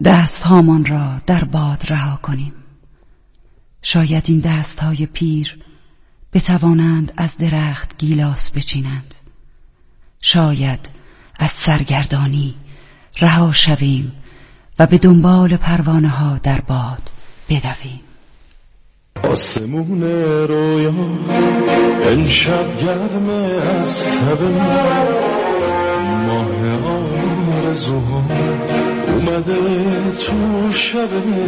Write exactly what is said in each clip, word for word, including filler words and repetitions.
دست هامان را در باد رها کنیم. شاید این دست های پیر بتوانند از درخت گیلاس بچینند. شاید از سرگردانی رها شویم و به دنبال پروانه ها در باد بدویم. آسمون رویا امشب گرمه از تب ماه آرزوها اومده تو شب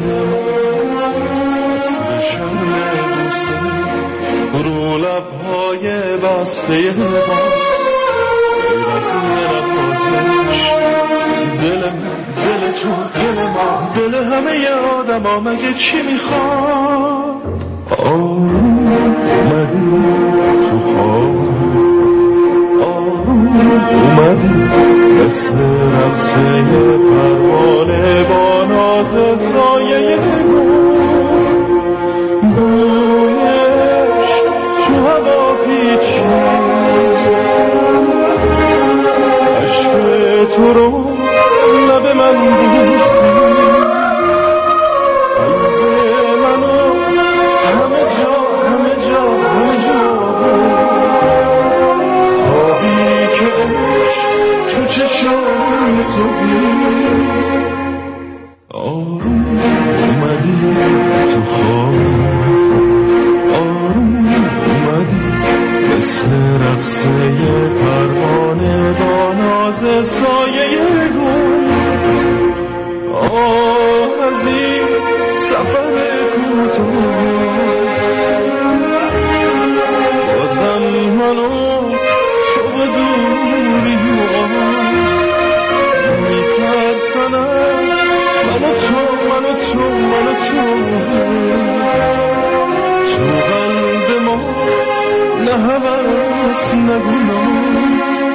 عطر شرم بوسه رو لبهای بسته با غیر از نفسش دل من دل تو دل ما دل همه آدم ها مگه چی میخواد؟ آروم اومدی تو خواب آروم اومدی مثل رقصه پروانه با ناز سایه بویش تو هوا پیچید عشق تو رو لب من بوسی آروم اومدی تو خواب آروم اومدی مثل رقصه پروانه با ناز سایه گل آه از این سفر کوتاه بازم منو تو به دوری میترسن از من و تو من و تو من و تو تو قلب ما نه هوس نه گناه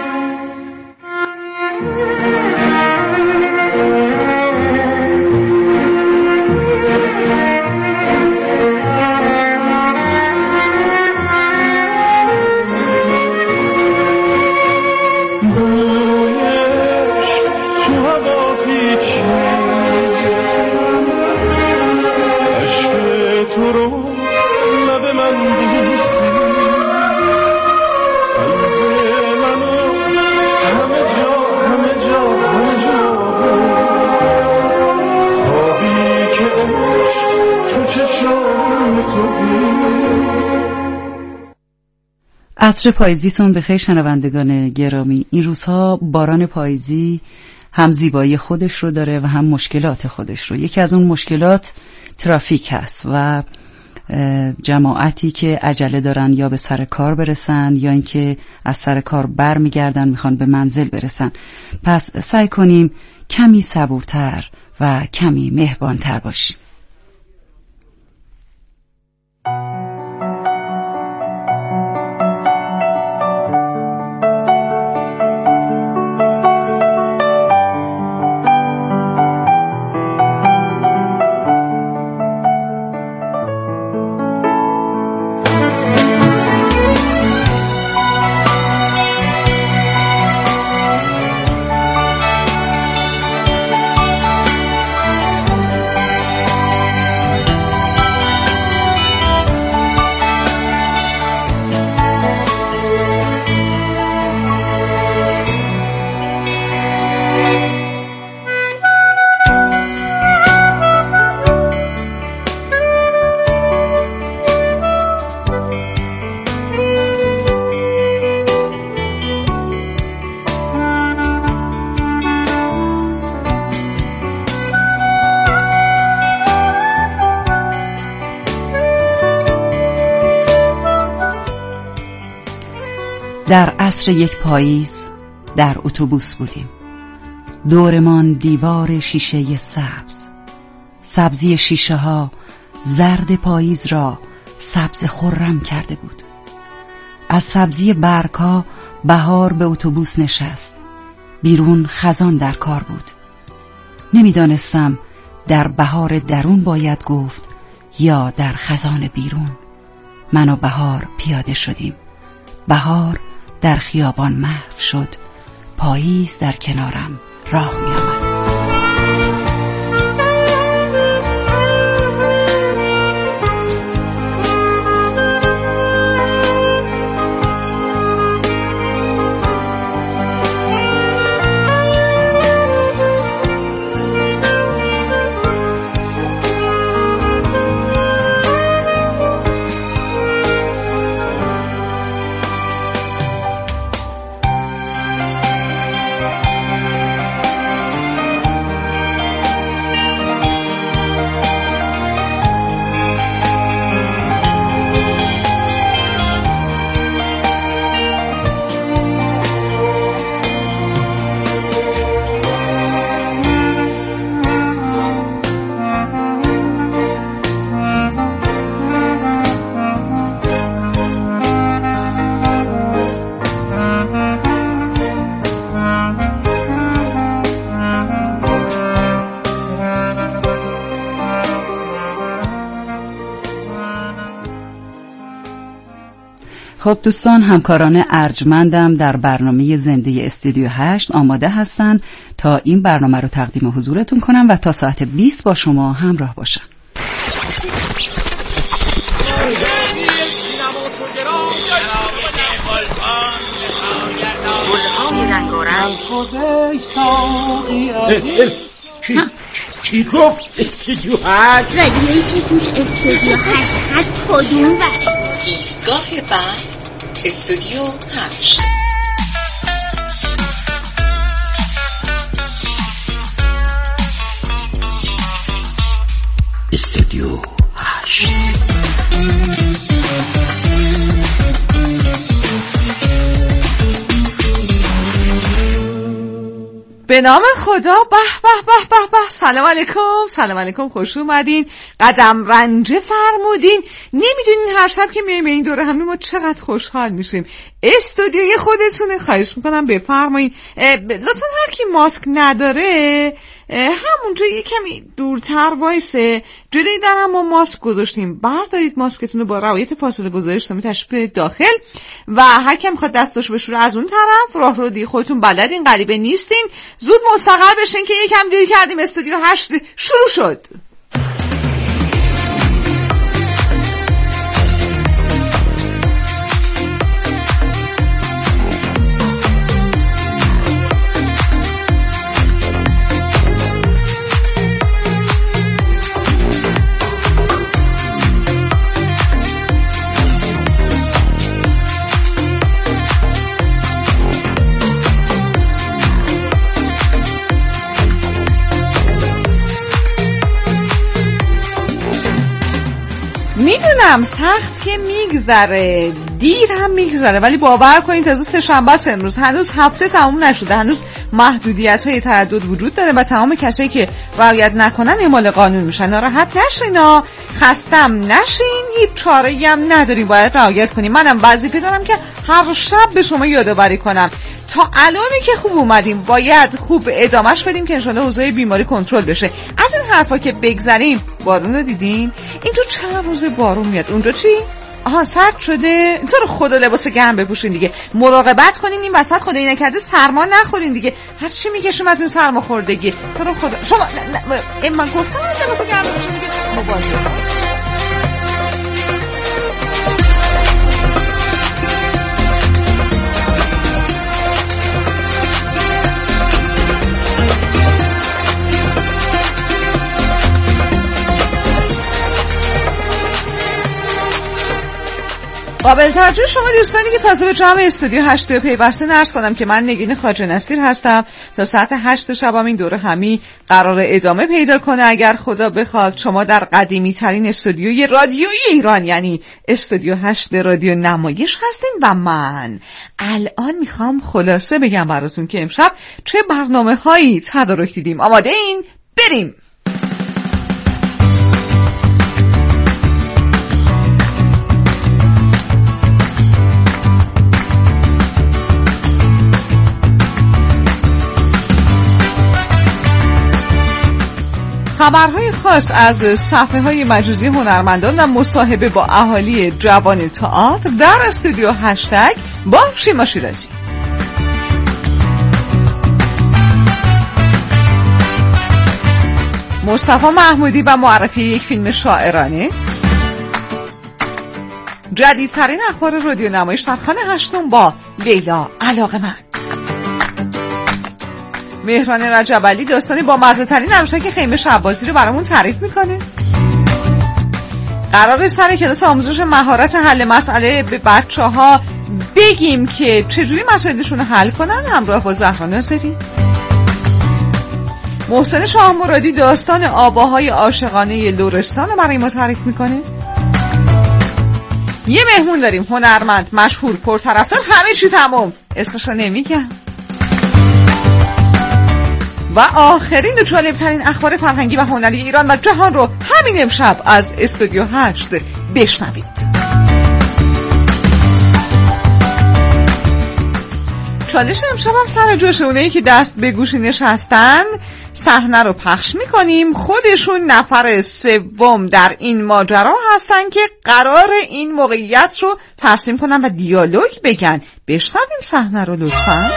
عصر پاییزیتون بخیر شنوندگان گرامی. این روزها باران پاییزی هم زیبایی خودش رو داره و هم مشکلات خودش رو. یکی از اون مشکلات ترافیک هست و جماعتی که عجله دارن یا به سر کار برسن یا اینکه از سر کار بر میگردن میخوان به منزل برسن. پس سعی کنیم کمی صبورتر و کمی مهربانتر باشیم. در عصر یک پاییز در اتوبوس بودیم. دورمان دیوار شیشه سبز، سبزی شیشه ها زرد پاییز را سبز خرم کرده بود. از سبزی برگ ها بهار به اتوبوس نشست. بیرون خزان در کار بود. نمیدانستم در بهار درون باید گفت یا در خزان بیرون. من و بهار پیاده شدیم. بهار در خیابان محو شد. پاییز در کنارم راه می آمد. خب دوستان، همکاران ارجمندم در برنامه زنده استودیو هشت آماده هستن تا این برنامه رو تقدیم حضورتون کنم و تا ساعت بیست با شما همراه باشن. کی کی گفت استودیو هشت؟ رادیویی که توش استودیو هشت هست کدوم وره؟ ایستگاه بعد استودیو هشت. استودیو هشت. به نام خدا. به به به به به. سلام علیکم، سلام علیکم، خوش اومدین. قدم رنجه فرمودین. نمیدونین هر شب که میایم این دوره همین ما چقدر خوشحال میشیم. استودیوی خودتونه، خواهش میکنم بفرمایید. لطفا هر کی ماسک نداره همونجا یه کمی دورتر وایسه. جلوی در هم ما ماسک گذاشتیم، بردارید ماسکتون رو با رعایت فاصله گذاری اجتماعی تشریف بیارید داخل و هر کی میخواد دستاشو بشوره از اون طرف. راه رو دی خودتون بلدین، غریبه نیستین. زود مستقر بشین که یکم دیر کردیم. استودیو هشت شروع شد. میدونم سخت که میگذره، دیر هم میگذره، ولی باور کنید تازه سه شنبه است امروز، هنوز هفته تموم نشده، هنوز محدودیت های تردد وجود داره و تمام کسایی که رعایت نکنن اعمال قانون میشن. ناراحت نشینا، خستم نشین، هیچ چاره‌ای هم نداریم، باید رعایت کنیم. منم وظیفه دارم که هر شب به شما یادآوری کنم. تا الانی که خوب اومدیم باید خوب ادامهش بدیم که انشالله اوضاع بیماری کنترل بشه. از این حرفا که بگذریم، بارون رو دیدین؟ اینجا چند روز بارون میاد. اونجا چی؟ آها سرد شده. تو رو خدا لباس گرم بپوشین دیگه، مراقبت کنین این وسط خدایی نکرده سرما نخورین دیگه. هر چی میکشیم از این سرما خوردگی. تو رو خدا شما نه نه من گفتم لباس گرم بپوشین دیگه. مبارک قابل توجه شما دوستانی که تازه به جمع استودیو هشت پیوسته نرس کنم که من نگین خواجه نصیر هستم. تا ساعت هشت شبم این دوره همی قرار ادامه پیدا کنه اگر خدا بخواد. شما در قدیمی ترین استودیوی رادیویی ایران یعنی استودیو هشت رادیو نمایش هستین و من الان میخوام خلاصه بگم براتون که امشب چه برنامه هایی تدارک دیدیم. آماده این؟ بریم. خبرهای خاص از صفحه های مجازی هنرمندان و مصاحبه با اهالی جوان تئاتر در استودیو هشتگ با شیما شیرازی. مصطفی محمودی و معرفی یک فیلم شاعرانه. جدیدترین اخبار رادیو نمایش در خانه هشتم با لیلا علاقمند. مهران رجبعلی داستانی با مزه ترین عروسک خیمه شب‌بازی رو برامون تعریف میکنه. قراره سر کلاس آموزش مهارت حل مسئله به بچه‌ها بگیم که چجوری مسائلشون رو حل کنن، همراه با زهرا ناصری. محسن شاه مرادی داستان آواهای عاشقانه لرستان رو برای ما تعریف میکنه. یه مهمون داریم، هنرمند، مشهور، پرطرفدار، همه چی تمام، اسمش رو نمیگم. و آخرین و جالبترین اخبار فرهنگی و هنری ایران و جهان رو همین امشب از استودیو هشت بشنوید. چالش امشب هم سر جوش اونایی که دست به گوشی نشستن. صحنه رو پخش میکنیم. خودشون نفر سوم در این ماجرا هستن که قرار این موقعیت رو ترسیم کنن و دیالوگ بگن. بشنویم صحنه رو لطفاً.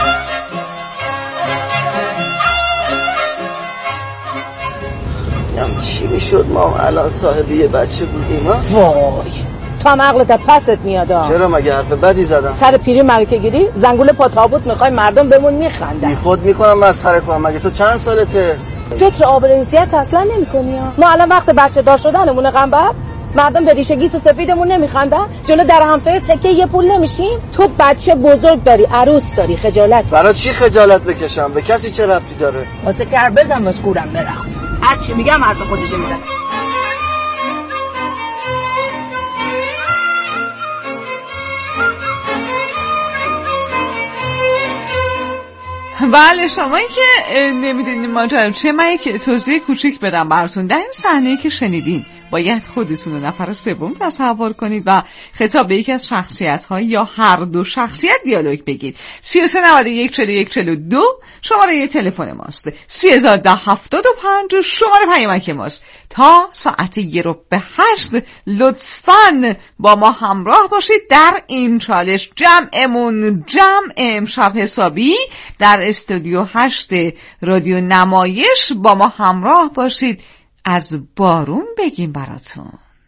هم چی میشد ما الان صاحبی یه بچه بودیم ها؟ وای تو هم عقلت پست میاد. چرا مگه حرف بدی زدم؟ سر پیری ملکه گیری زنگول پا تابوت میخوای مردم بمون میخندن. بی خود میکنم مسخره کنم. مگه تو چند سالته؟ فکر آبروریت اصلا نمیکنی ها؟ ما الان وقت بچه دار شدنمونه غنبر مردم به ریشه گیس سفیدمون نمیخندن؟ جلو در همسایه سکه یه پول نمیشیم؟ تو بچه بزرگ داری، عروس داری، خجالت. برای چی خجالت بکشم؟ به کسی چه ربطی داره؟ واسه کر بزن مسکورم برقص. هر چی میگم مرد خودشه میزنه. بله شمایی که نمیدونید ماجرا چه، من یک توضیح کوچیک بدم براتون. در این صحنه که شنیدین باید خودتون رو نفر سوم تصور کنید و خطاب به یکی از شخصیت‌ها یا هر دو شخصیت دیالوگ بگید. سی و سه نود و یک چهل و یک چهل و دو شماره تلفن ماست. سی هزار و ده هفتاد و پنج شماره پیامک ماست. تا ساعت یه رو به هشت لطفاً با ما همراه باشید در این چالش. جمعمون جمع امشب حسابی در استودیو هشت رادیو نمایش با ما همراه باشید. از بارون بگیم براتون.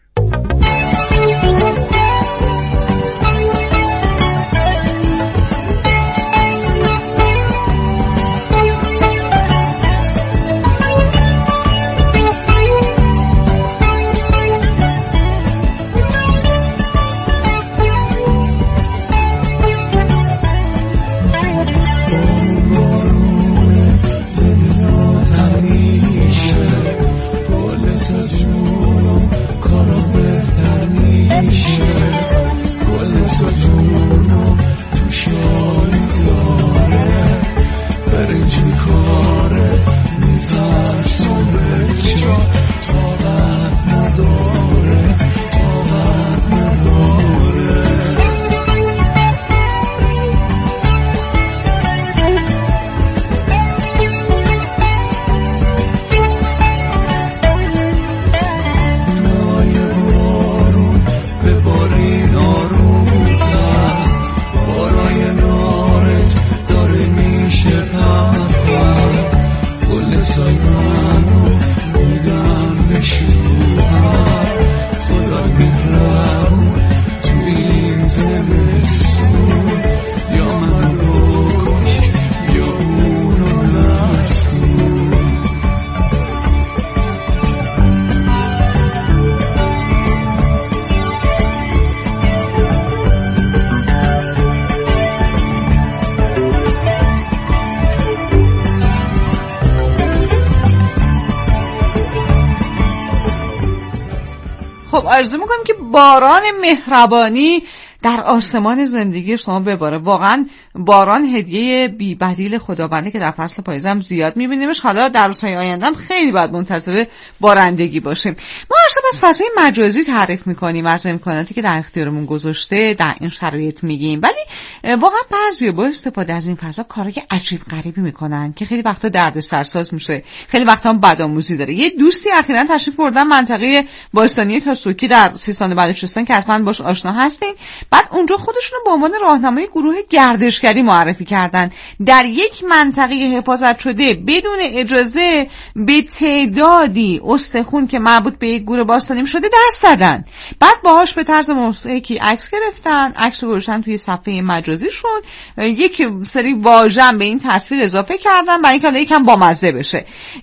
آرزو میکنم که باران مهربانی در آسمان زندگی شما بباره. واقعا باران هدیه بی بدیل خداونده که در فصل پاییز هم زیاد میبینیمش. حالا در روزهای آینده هم خیلی باید منتظر بارندگی باشیم. ما هر شب از فضای مجازی تعریف میکنیم، از امکاناتی که در اختیارمون گذاشته در این شرایط میگیم، ولی واقعا بعضی با استفاده از این فضا کارای عجیب غریبی میکنن که خیلی وقتا دردسرساز میشه، خیلی وقتا هم بدآموزی داره. یه دوستی اخیراً تشریف بردن منطقه باستانی تاسوکی در سیستان بلوچستان که حتما باش آشنا هستین. بعد اونجا خودشون رو به عنوان راهنمای گروه گردشگری معرفی کردن. در یک منطقه حفاظت شده بدون اجازه به تعدادی استخون که مربوط به یک گروه باستانی شده دست زدن. بعد باهاش به طرز موسیقی عکس گرفتن، عکس رو گذاشتن توی صفحه مجازیشون، یک سری واژه به این تصویر اضافه کردن برای اینکه یکم بامزه بشه.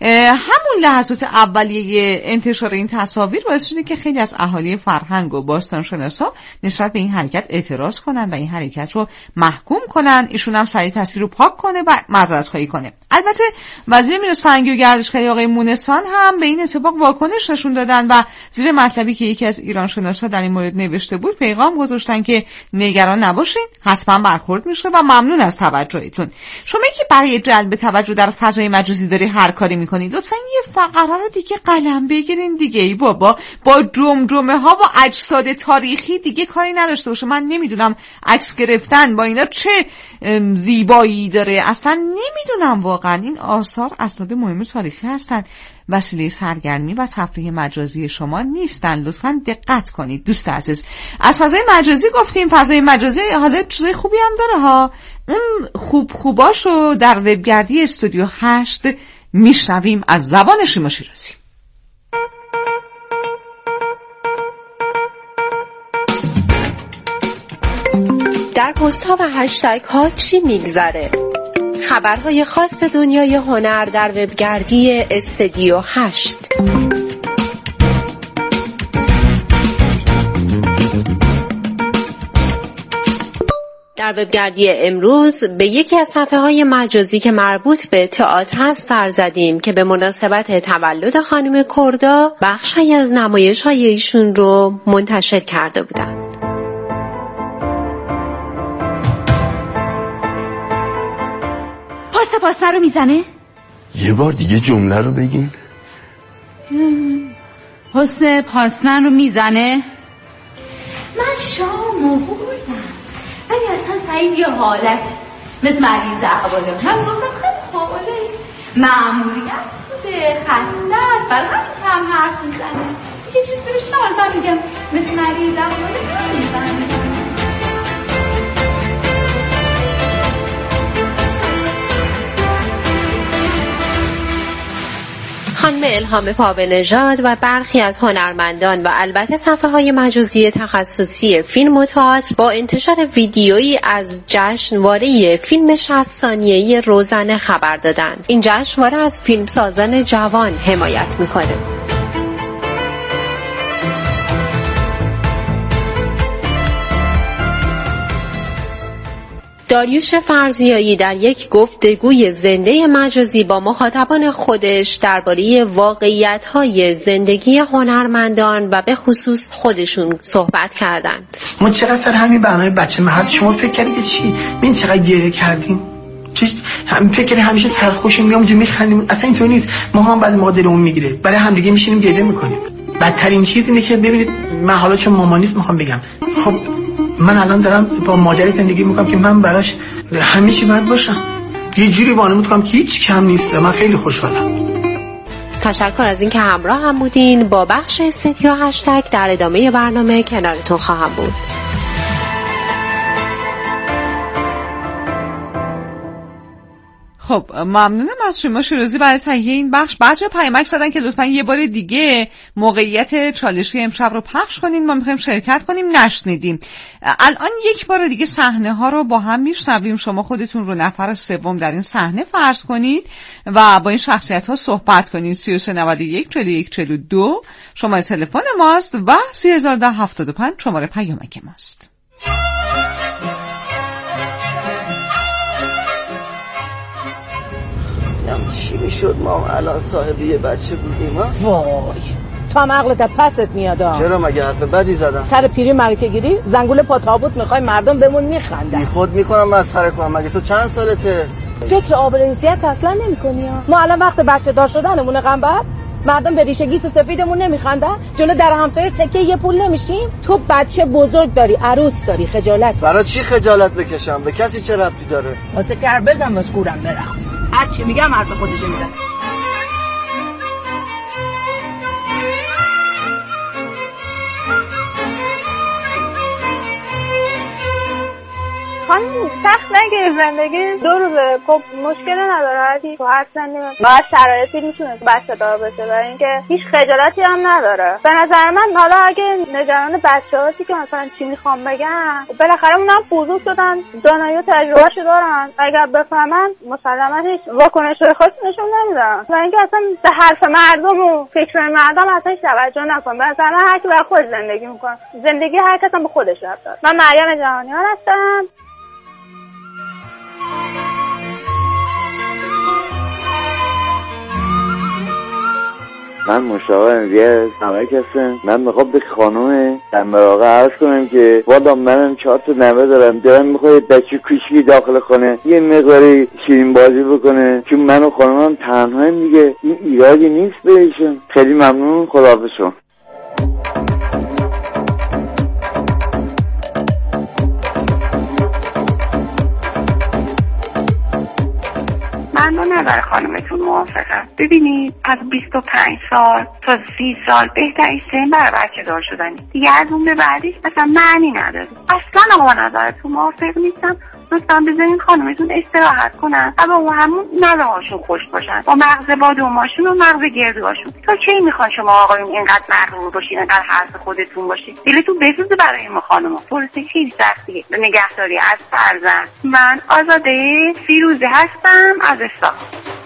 همون لحظات اولیه انتشار این تصاویر باعث شده که خیلی از اهالی فرهنگ و باستانشناسا نسبت به این حرکت اعتراض کنن و این حرکت رو محکوم کنن. ایشون هم سریع تصویر رو پاک کنه و معذرت خواهی کنه. البته وزیر میراث فرهنگی و گردشگری آقای مونسان هم به این اتفاق واکنش نشون دادن و زیر مطلبی که یکی از ایرانشناسا در این مورد نوشته بود پیغام گذاشتن که نگران نباشین، حتما برخورد میشه و ممنون از توجهتون. شما که برای جلب توجه در فضای مجازی داری هر کاری میکنید، لطفا یه فقره رو دیگه قلم بگیرین دیگه. ای بابا با جمجمه ها و اجساد تاریخی دیگه کاری نداشته باشه. من نمیدونم عکس گرفتن با اینا چه زیبایی داره، اصلا نمیدونم. واقعا این آثار اسناد مهم تاریخی هستن، وسیله سرگرمی و تفریح مجازی شما نیستن. لطفاً دقت کنید دوست عزیز. از فضای مجازی گفتیم. فضای مجازی حالا چیزای خوبی هم داره ها. اون خوب خوباشو در وبگردی استودیو هشت میشنویم از زبان شیما شیرازی. در پست ها و هشتگ ها چی میگذره؟ خبرهای خاص دنیای هنر در وبگردی استودیو هشت. در وبگردی امروز به یکی از صفحه‌های مجازی که مربوط به تئاتر هست سر زدیم که به مناسبت تولد خانم کردا بخشی از نمایش‌های ایشون رو منتشر کرده بودند. پاس پاسه رو میزنه؟ یه بار دیگه جمله رو بگین. حسن پاسنن رو میزنه؟ من شامو بردم ولی اصلا سعید یه حالت مثل مریض احواله. هم گفتم خیلی خوباله معمولیت بوده، خسته است، برای همین هم حرف میزنه. یه چیز بهش نالبا میگم مثل مریض احواله نمیزنه. خانم الهام پاونژاد و برخی از هنرمندان و البته صفحه‌های مجازی تخصصی فیلم و تئاتر با انتشار ویدیویی از جشنواره فیلم شصت ثانیه‌ای روزنه خبر دادند. این جشنواره از فیلمسازان جوان حمایت می‌کنه. داریوش فرزیایی در یک گفتگوی زنده مجازی با مخاطبان خودش درباره واقعیت‌های زندگی هنرمندان و به خصوص خودشون صحبت کردند. ما چقدر سر همین برنامه بچه محل شما فکر کردید چی؟ ببین چقدر گریه کردیم. چه هم فکر کردیم همیشه سرخوشیم میام اونجا میخندیم. اصلا اینطور نیست. ما هم بعد ما دلمون میگیره. برای همدیگه میشینیم گریه میکنیم. بدترین چیز اینه که ببینید من حالا چون مامانیست میخوام بگم. خب من الان دارم با مادری زندگی میکنم که من براش همه چی باید باشم. یه جوری وانمود کنم که هیچ کم نیست. من خیلی خوشحالم. تشکر از اینکه همراه هم بودین. با بخش استودیو هشتگ در ادامه برنامه کنارتون خواهم بود. خب ممنونم از شما شیرازی برای تهیه این بخش. بچه‌ها پیامک زدن که لطفاً یه بار دیگه موقعیت چالشی امشب رو پخش کنین، ما می‌خوایم شرکت کنیم، نشنیدیم. الان یک بار دیگه صحنه ها رو با هم میشنویم. شما خودتون رو نفر سوم در این صحنه فرض کنید و با این شخصیت ها صحبت کنید. سی و سه نود و یک چهل و یک چهل و دو شماره تلفن ماست و سی هزار و ده هفتاد و پنج شماره پیامک ماست. چی میشد ما الان صاحب یه بچه بودیم ها؟ وای تو هم عقلت پست میاد. چرا مگه حرف بدی زدم؟ سر پیری مرکه گیری زنگول پاتابوت میخوای مردم بمون میخندن. بی خود میکنم مسخره کنم. مگه تو چند سالته؟ فکر آبروریت اصلا نمیکنی ها. ما الان وقت بچه دار شدنمونه غنبر مردم به ریشه گیس سفیدمون نمیخندن، جلو در همسایه سکه یه پول نمیشیم. تو بچه بزرگ داری، عروس داری، خجالت. برای چی خجالت بکشم؟ به کسی چه ربطی داره؟ واسه کر بزن مسکورم برقص. هر چی میگم حرف خودش میزنه. خانم سخت نگیر زندگی دو روزه. خب مشکلی نداره هرچی تو هر سنی باید شرایطی میتونه بچه دار بشه برای اینکه هیچ خجالتی هم نداره. به نظر من حالا اگه نگران بچه هاتی که مثلا چی میخوام بگم بالاخره اونم بزرگ شدن دانایی و تجربهشو دارن. اگر بفهمن مسلما هیچ واکنش خاصی نشون نمیدن و اینکه اصلا به حرف مردم و فکر مردم اصلا توجه نکن. به نظر من هر کی برای خودش زندگی میکنه. زندگی هر کس به خودش ربط داره. من مریم جهانیان هستم. من مشتاق انزیه نمک هستم. من میخوام به خانم در مراقه عرض کنم که والا منم چهار تا نوه دارم، دارم میخواد بچه کوچیکی داخل خانه یه مقداری شیرین بازی بکنه، چون من و خانمم تنهاییم دیگه، این ایرادی نیست بهشون. خیلی ممنون، خداحافظ شما. من با نظر خانمتون موافقم. ببینید از بیست و پنج سال تا سی سال بهترین سن برای بچه دار شدنی دیگه، از اون به بعدش مثلا معنی نداره. اصلا با نظرتون موافق نیستم. لطفا بذارین خانمتون استراحت کنن و با همون نوه هاشون خوش باشن، با مغز بادوماشون و مغز گردوهاشون. تا کی میخوان شما آقایون اینقدر مغرور باشین، اینقدر حرف خودتون باشین؟ دلتون بسوزه برای ما خانوما. پروسه خیلی سختیه نگهداری از فرزند. من آزاده فیروزه هستم از استان.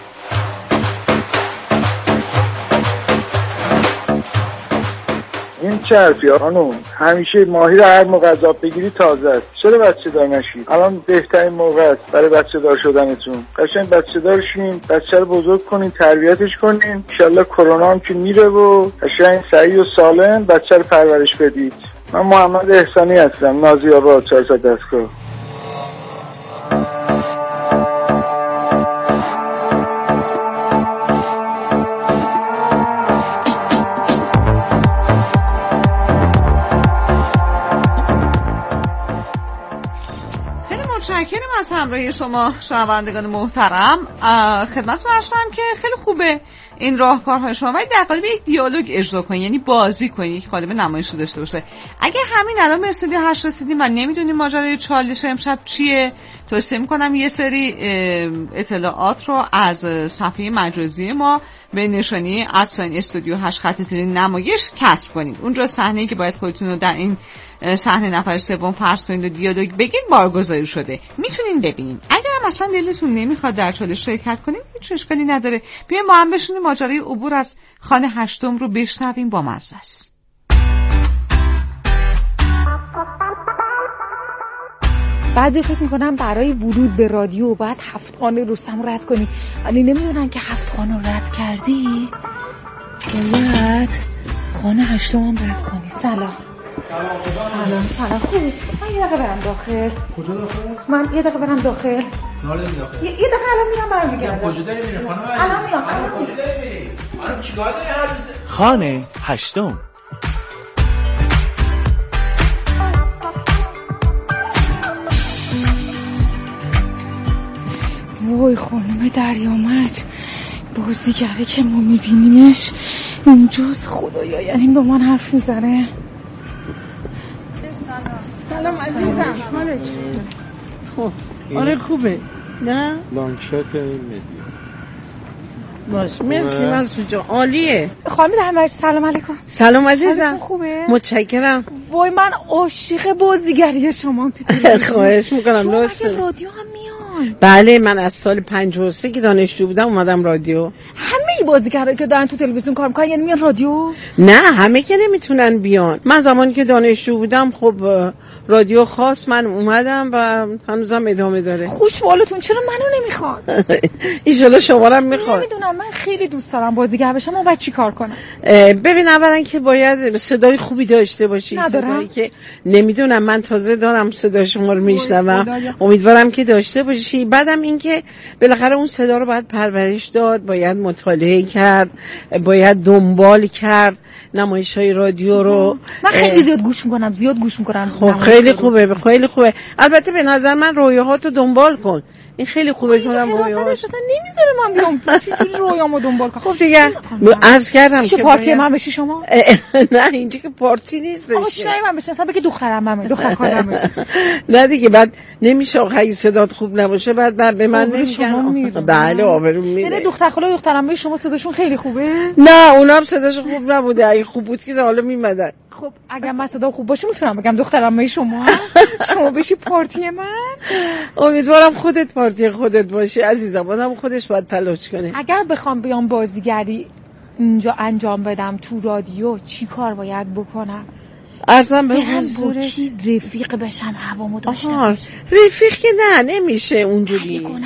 این چه حرفی خانوم؟ همیشه ماهی رو هر موقع از آب بگیری تازه است. چرا بچه دار نشید؟ الان بهترین موقع است برای بچه دار شدنتون. قشنگ بچه دار شین، بچه رو بزرگ کنین، تربیتش کنین. ان شاءالله کرونا هم که میره و قشنگ سعی و سالم بچه رو پرورش بدید. من محمد احسانی هستم، نازی آباد، چهارصد دستگاه. متشکرم از همراهی شما شنوندگان محترم. خدمتتون عرض کنم که خیلی خوبه این راهکارهای شما، ولی در قالب یک دیالوگ اجرا کنید، یعنی بازی کنید، یک قالب نمایشی داشته باشه. اگه همین الان به استودیو هشت رسیدیم و نمیدونیم ماجرای چالش امشب چیه، توصیه میکنم یه سری اطلاعات رو از صفحه مجازی ما به نشانی ادساین استودیو هشت خط زیر نمایش کسب کنید. اونجا صحنه‌ای که باید خودتون رو در این صحنه نفر سوم پرس کنید و دیالوگ بگید بارگذاری شده، میتونین ببینیم. اگر هم اصلا دلتون نمیخواد در چالش شرکت کنید هیچ اشکالی نداره، بیاین ما هم بشینیم ماجرای عبور از خانه هشتم رو بشنویم، با مزه است. بعضی فکر میکنم برای ورود به رادیو باید هفت خانه رستم رد کنی، ولی نمیدونن که هفت خانه رد کردی باید خانه هشتم هم رد کنی. سلام. سلام. سلام. خوبی؟ من یه دقیقه برم داخل. کجا داخل؟ من یه دقیقه برم داخل. ناله داخل. یه دقیقه الان میرم برم میگردم. کجا داری میری خانم؟ الان میام. کجا داری میری؟ الان چیکار داری هر روز؟ خانه هشتم. وای خانم دریامج، بازیگره که ما میبینیمش اینجاست خدایا، یعنی با من حرف میزنه. سلام عزیزم، حالت چطوره؟ خب آره خوبه نه؟ لانگ شات مدیا باش مرسی منصور جان، عالیه. خانم دریامج سلام علیکم. سلام عزیزم. خوبه؟ متشکرم. وای من عاشق بازیگری شما تو تلویزیون. خواهش میکنم. شما مگه رادیو هم میان؟ بله من از سال پنجاه و سه که دانشجو بودم اومدم رادیو. همه بازیگرایی که دارن تو تلویزیون کار میکنن یعنی میان رادیو؟ نه همه که نمیتونن بیان. من زمانی که دانشجو بودم خب رادیو خاص من اومدم و هنوزم ادامه داره. خوشحالتون چرا منو نمیخوان؟ ان شاءالله شما رو میخواد. نمیدونم من خیلی دوست دارم بازیگر بشم، اما باید چی کار کنم؟ ببین اولا که باید صدای خوبی داشته باشی. صدایی که نمیدونم من تازه دارم صدای شما رو میشنوم، امیدوارم که داشته باشی. بعدم این که بالاخره اون صدا رو باید پرورش داد، باید مطالعه کرد، باید دنبال کرد نمایش‌های رادیو رو. من خیلی زیاد گوش میکنم زیاد گوش میکنم. خب خیلی خوبه خیلی خوبه. البته به نظر من رویاهاتو دنبال کن، این خیلی خوبه که من رویاهاش نمیذاره من بیام چجوری رویامو دنبال کنم. خب دیگه عرض کردم که پارتی من بشی شما. نه اینجا که پارتی نیست. آقا چرا من بشم اصلا بگی دخترم منه دختر خالمه. نه دیگه بعد نمیشه اگه صدات خوب نباشه بعد بعد به من نمیگن. بله آبرو میره. یعنی دختر خاله دخترم شما صداشون خیلی خوبه؟ نه اونام صداشون خوب نبوده، اگه خوب بود که حالا میمدن. خب اگر من صدا خوب باشه میتونم بگم دخترم شما شما بشی پارتی من. امیدوارم خودت پارتی خودت باشی عزیزم، آدم خودش باید تلاش کنه. اگر بخوام بیام بازیگری اینجا انجام بدم تو رادیو چی کار باید بکنم؟ ارزم به حضور رفیق بشم، هوامو داشته باشه. رفیق که نه نمیشه اونجوری. کننده ها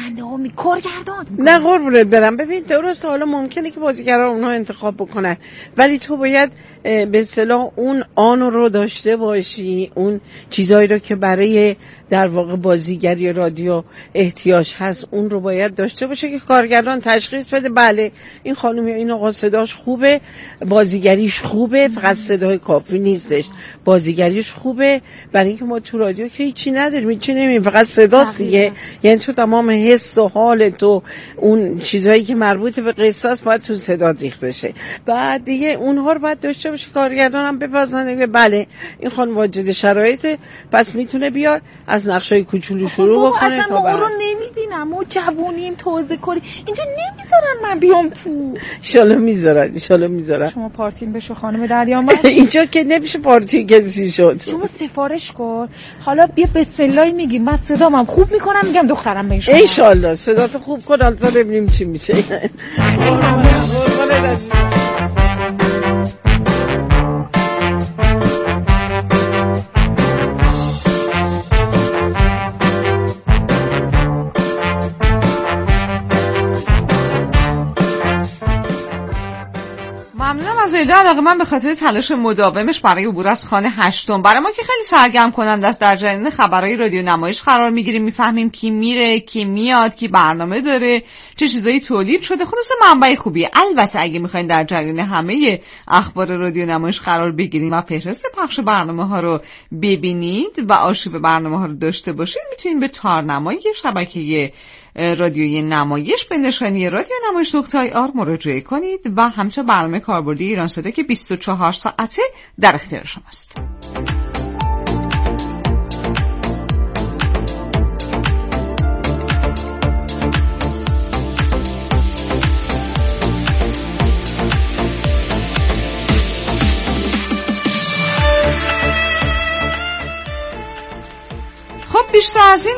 می کارگردان نه قربونت برم. ببین درسته حالا ممکنه که بازیگرا اونها انتخاب بکنن، ولی تو باید به اصطلاح اون آن رو داشته باشی، اون چیزایی رو که برای در واقع بازیگری رادیو احتیاج هست اون رو باید داشته باشه که کارگردان تشخیص بده بله این خانم یا این آقا صداش خوبه، بازیگریش خوبه، فقط صدای کافی نیستش، بازیگریش خوبه. برای اینکه ما تو رادیو که هیچی نداریم، هیچی نمی‌بینیم، فقط صداست دیگه. یعنی تو تمام حس و حال تو اون چیزایی که مربوط به قصه است باید تو صدا ریخته شه. بعد دیگه اونها رو باید داشته باشه کارگردان هم بپسنده که بله این خانم واجد شرایطه، پس میتونه بیاد از نقشای کوچولو شروع بکنه. اصلا ما رو نمیبینم، ما جوونیم، تازه کاری اینجا نمیذارن من بیام تو. ان شاءالله میذارن، ان شاءالله میذارن. شما پارتیم بشو خانم دریانوند. اینجا که نمیشه پارتی کسی شد. شما سفارش کن، حالا بیا بسم الله میگیم، من صدامم خوب میکنم میگم دخترم به شما. ان شاءالله صداتو خوب کن، حالا ببینیم چی میشه. ممنونم از ایده علاقه من به خاطر تلاش مداومش برای عبور از خانه هشتم. برای ما که خیلی سرگرم کننده است، در جریان خبرهای رادیو نمایش قرار میگیریم، میفهمیم کی میره، کی میاد، کی برنامه داره، چه چیزایی تولید شده. خلاص منبع خوبیه. البته اگه میخواین در جریان همه اخبار رادیو نمایش قرار بگیرید و فهرست پخش برنامه ها رو ببینید و آرشیو برنامه ها رو داشته باشید، میتونید به تارنمای شبکه رادیوی نمایش به نشانی رادیو نمایش نقطه آی آر مراجعه کنید و همچنین برنامه کاربردی ایران صدا که بیست و چهار ساعته در اختیار شماست. خب بیشتر از این